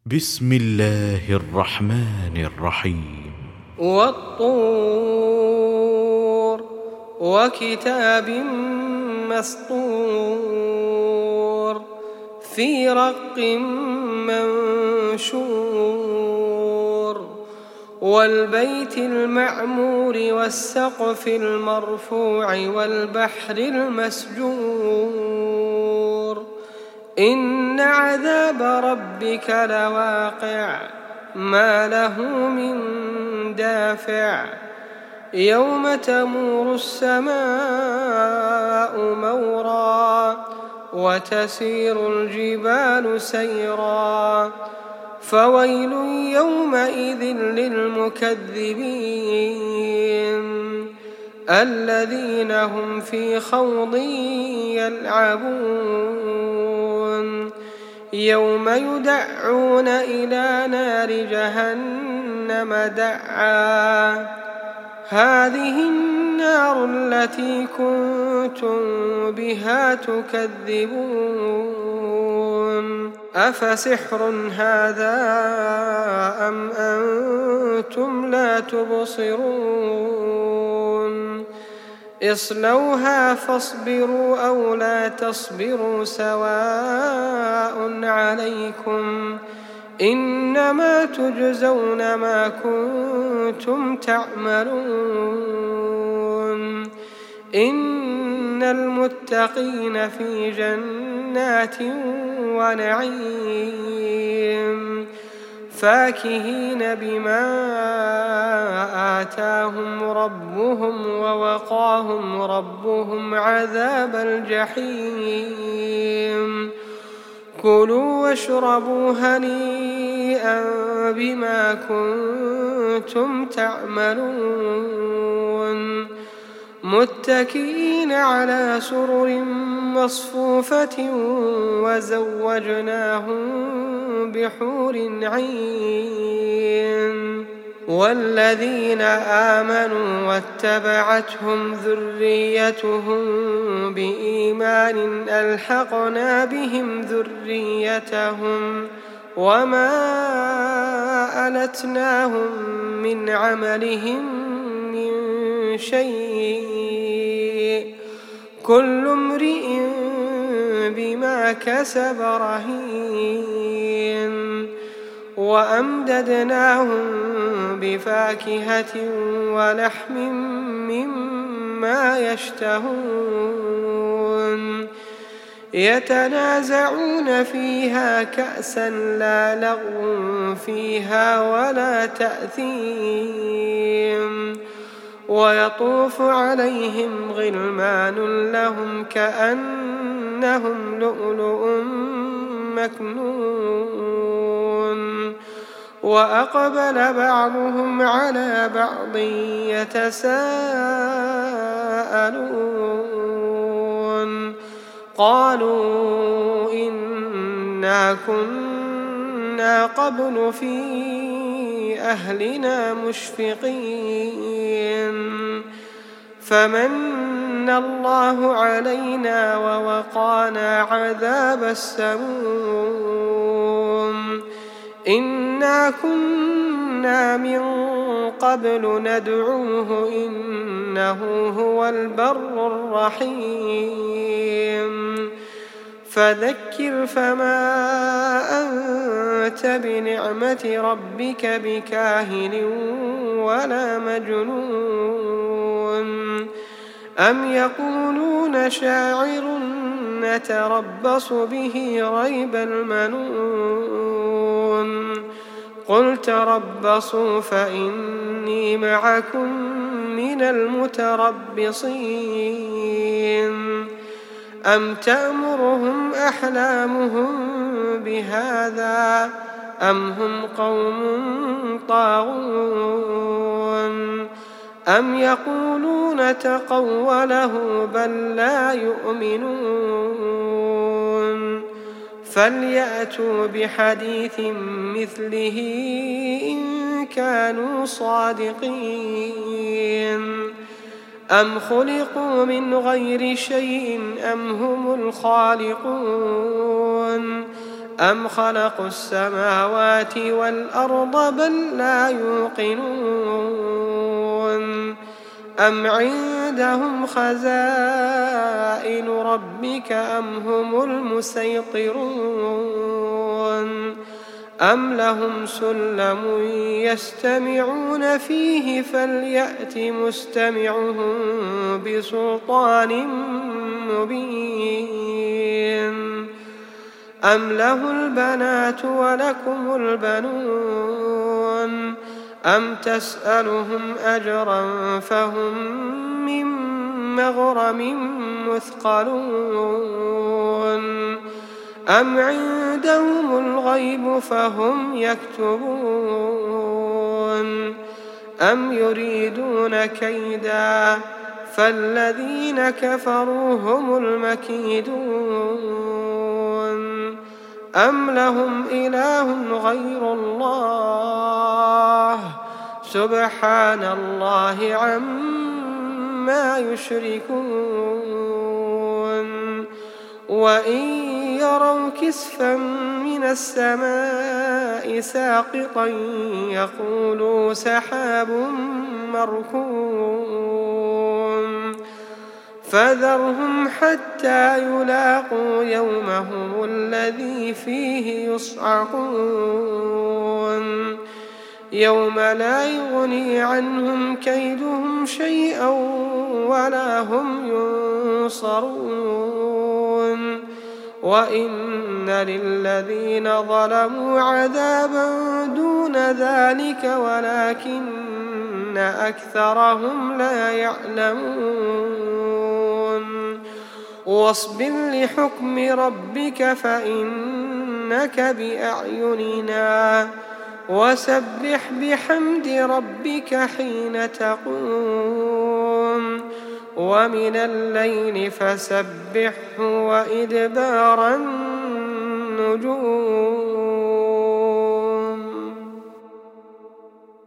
بسم الله الرحمن الرحيم. والطور وكتاب مسطور في رق منشور والبيت المعمور والسقف المرفوع والبحر المسجور إن عذاب ربك لواقع ما له من دافع يوم تمور السماء مورا وتسير الجبال سيرا فويل يومئذ للمكذبين الذين هم في خوض يلعبون يوم يدعون إلى نار جهنم دعا هذه النار التي كنتم بها تكذبون أفسحر هذا أم أنتم لا تبصرون اصلوها فاصبروا أو لا تصبروا سواء عليكم إنما تجزون ما كنتم تعملون إن المتقين في جنات ونعيم فاكهين بما آتاهم ربهم ووقاهم ربهم عذاب الجحيم كلوا واشربوا هنيئا بما كنتم تعملون متكئين على سرر مصفوفة وزوجناهم بحور عين والذين آمنوا واتبعتهم ذريتهم بإيمان ألحقنا بهم ذريتهم وما ألتناهم من عملهم من شيء كل امرئ بما كسب رهين وأمددناهم بفاكهة ولحم مما يشتهون يتنازعون فيها كأسا لا لغو فيها ولا تأثيم ويطوف عليهم غلمان لهم كأنهم لؤلؤ مكنون وأقبل بعضهم على بعض يتساءلون قالوا إنا كنا قبل في أهلنا مشفقين فمن الله علينا ووقانا عذاب السموم إنا كنا من قبل ندعوه إنه هو البر الرحيم فذكر فما أنت بنعمة ربك بكاهن ولا مجنون أم يقولون شاعر نتربص به ريب المنون قل تربصوا فإني معكم من المتربصين أم تأمرهم أحلامهم بهذا أم هم قوم طاغون أم يقولون تقوله بل لا يؤمنون فليأتوا بحديث مثله إن كانوا صادقين أم خلقوا من غير شيء أم هم الخالقون أم خلقوا السماوات والأرض بل لا يوقنون أم عندهم خزائن ربك أم هم المسيطرون أم لهم سلم يستمعون فيه فليأت مستمعهم بسلطان مبين أم له البنات ولكم البنون أم تسألهم أجرا فهم من مغرم مثقلون أم عندهم الغيب فهم يكتبون أم يريدون كيدا فالذين كفروا هم المكيدون أم لهم إله غير الله سبحان الله عما يشركون وإن يروا كسفا من السماء ساقطا يقولوا سحاب مركوم فذرهم حتى يلاقوا يومهم الذي فيه يصعقون يوم لا يغني عنهم كيدهم شيئا ولا هم ينصرون وإن للذين ظلموا عذابا دون ذلك ولكن أكثرهم لا يعلمون واصبر لحكم ربك فإنك بأعيننا وسبح بحمد ربك حين تقوم ومن الليل فسبحه وإدبار النجوم